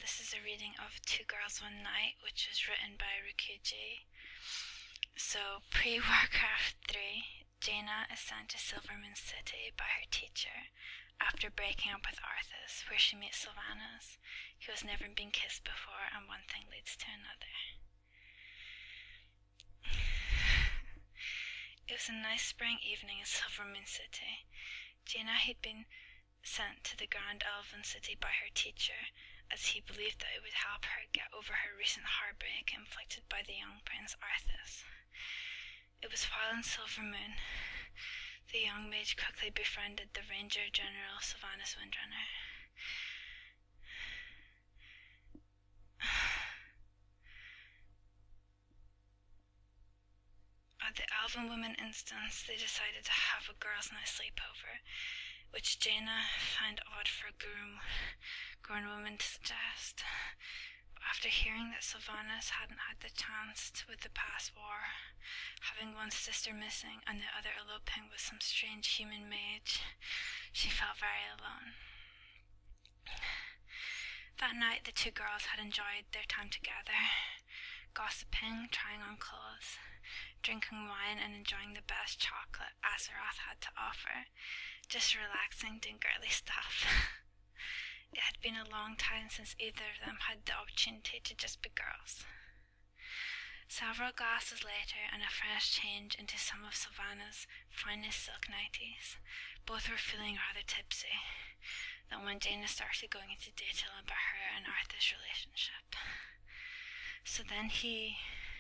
This is a reading of Two Girls One Night, which was written by Ryukichi. So, pre-Warcraft 3, Jaina is sent to Silvermoon City by her teacher after breaking up with Arthas, where she meets Sylvanas, who has never been kissed before, and one thing leads to another. It was a nice spring evening in Silvermoon City. Jaina had been sent to the Grand Elven City by her teacher, as he believed that it would help her get over her recent heartbreak inflicted by the young Prince Arthas. It was while in Silvermoon, the young mage quickly befriended the Ranger General Sylvanas Windrunner. At the Elven Woman instance, they decided to have a girls' night sleepover, which Jaina found odd for a grown woman to suggest. But after hearing that Sylvanas hadn't had the chance with the past war, having one sister missing and the other eloping with some strange human mage, she felt very alone. That night the two girls had enjoyed their time together, gossiping, trying on clothes, drinking wine and enjoying the best chocolate Azeroth had to offer, just relaxing, doing girly stuff. It had been a long time since either of them had the opportunity to just be girls. Several glasses later, and a fresh change into some of Sylvanas' finest silk nighties, both were feeling rather tipsy. Then when Jaina started going into detail about her and Arthur's relationship. So then he,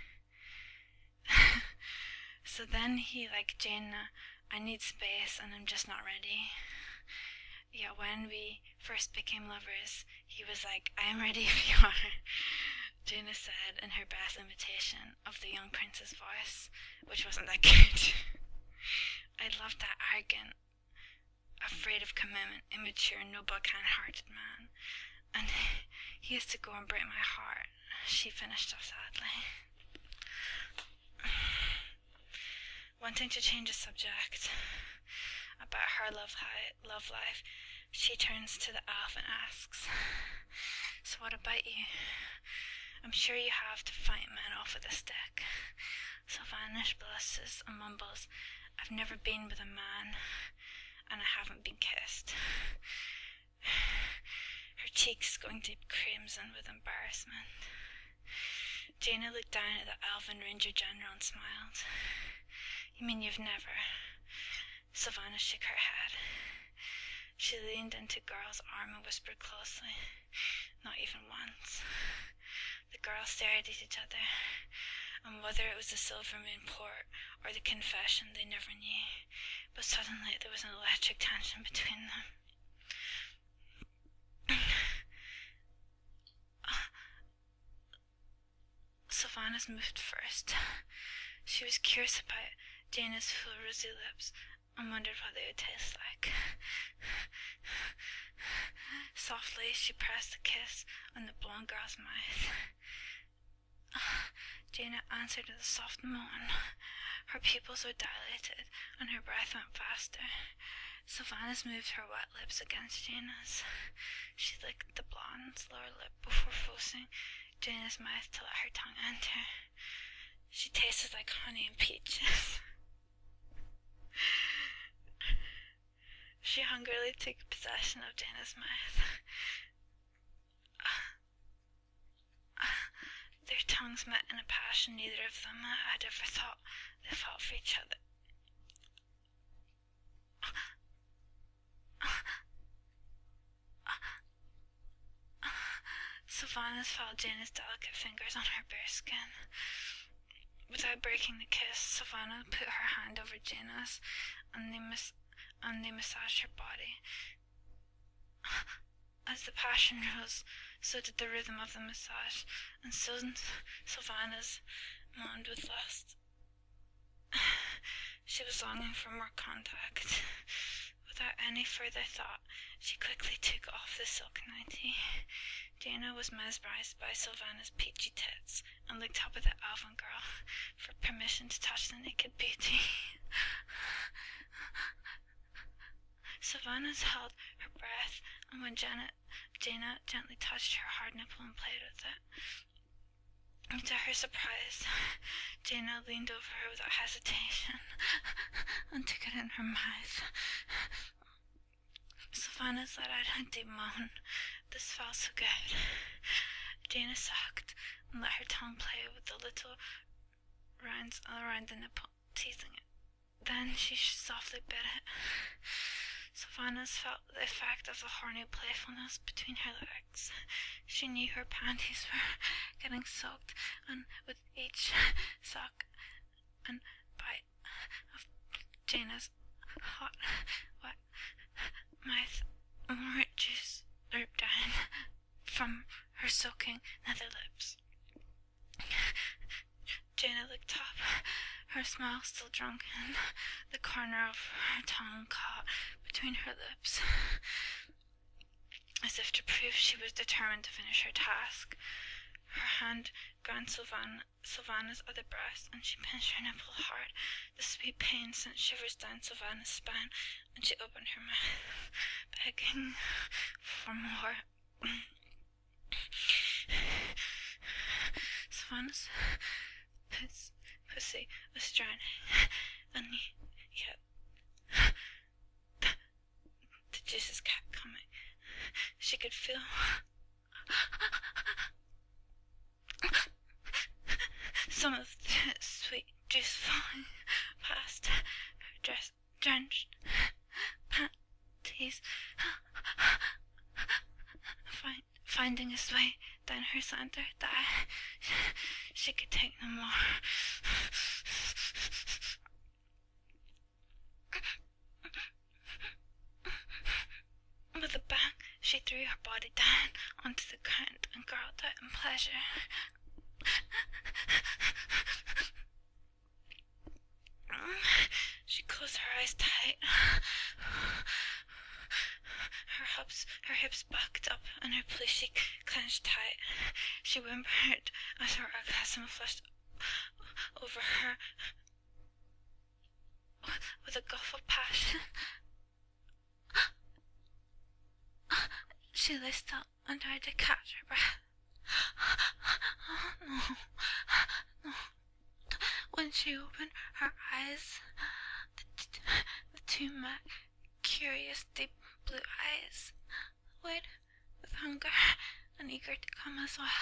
like, Jaina, I need space and I'm just not ready. Yeah, when we first became lovers, he was like, I am ready if you are, Jaina said in her best imitation of the young prince's voice, which wasn't that good. I loved that arrogant, afraid of commitment, immature, noble, kind-hearted man, and he used to go and break my heart, she finished off sadly. Wanting to change the subject about her love life, she turns to the elf and asks, so what about you? I'm sure you have to fight men off with a stick. Sylvanas blushes and mumbles, I've never been with a man, and I haven't been kissed. Her cheeks going deep crimson with embarrassment. Jaina looked down at the Elven Ranger General and smiled. You mean you've never? Sylvanas shook her head. She leaned into Girl's arm and whispered closely, not even once. The girls stared at each other, and whether it was the Silvermoon port or the confession they never knew, but suddenly there was an electric tension between them. Sylvanas moved first. She was curious about Jaina's full rosy lips and wondered what they would taste like. Softly, she pressed a kiss on the blonde girl's mouth. Jaina answered with a soft moan. Her pupils were dilated, and her breath went faster. Sylvanas moved her wet lips against Jaina's. She licked the blonde's lower lip before forcing Jaina's mouth to let her tongue enter. She tasted like honey and peaches. She hungrily took possession of Jaina's mouth. Their tongues met in a passion neither of them had ever thought they felt for each other. Sylvanas felt Jaina's delicate fingers on her bare skin. Without breaking the kiss, Sylvanas put her hand over Jaina's, and they massaged her body. As the passion rose, so did the rhythm of the massage, and soon Sylvanas moaned with lust. She was longing for more contact. Without any further thought, she quickly took off the silk nightie. Jaina was mesmerized by Sylvanas' peachy tits and looked up at the elven girl for permission to touch the naked beauty. Savannah's held her breath, and when Jaina gently touched her hard nipple and played with it, to her surprise, Jaina leaned over her without hesitation and took it in her mouth. Savannah let out a deep moan. This felt so good. Jaina sucked and let her tongue play with the little rounds around the nipple, teasing it. Then she softly bit it. Savannah felt the effect of the horny playfulness between her legs. She knew her panties were getting soaked, and with each suck and bite of Jaina's hot, wet mouth, more juice dripped down from her soaking nether lips. Jaina looked up, her smile still drunken, the corner of her tongue caught between her lips, as if to prove she was determined to finish her task. Her hand grabbed Savannah's other breast, and she pinched her nipple hard. The sweet pain sent shivers down Savannah's spine, and she opened her mouth, begging for more. Savannah's pussy was drowning, and yet the juices kept coming. She could feel some of the sweet juice falling past her drenched panties, finding its way down her center thigh. She could take no more. With a bang, she threw her body down onto the ground and growled out in pleasure. She closed her eyes tight. Her hips bucked up and her pussy clenched tight. She whimpered as her orgasm flushed over her with a gulf of passion. She lay still and tried to catch her breath. Oh, no. When she opened her eyes, the two met, curious deep blue eyes, wide with hunger and eager to come as well.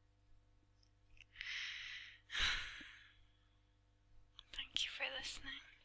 Thank you for listening.